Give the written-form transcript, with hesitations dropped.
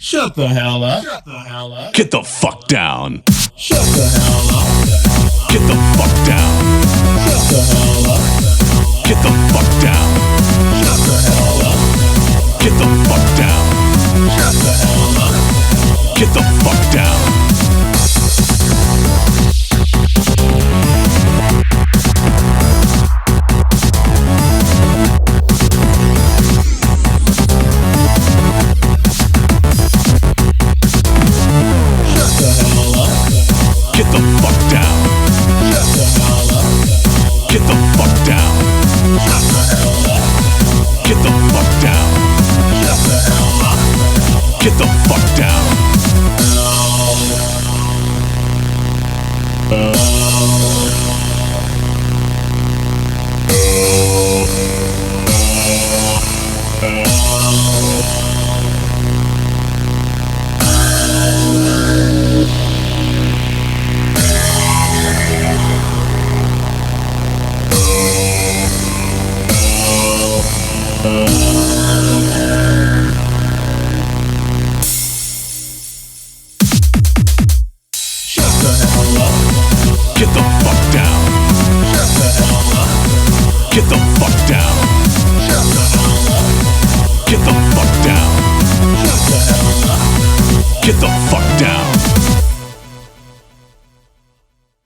Shut the hell up. Shut the hell up. Get the fuck down. Shut the hell up. Get the fuck down. Shut the hell up. Get the fuck down. Shut the hell up. Get the fuck down. Shut the hell up. Get the fuck down. Get the fuck down. Shut the hell up. Get the fuck down. Shut the hell up. Get the fuck down. Shut the hell up. Get the fuck down. Uh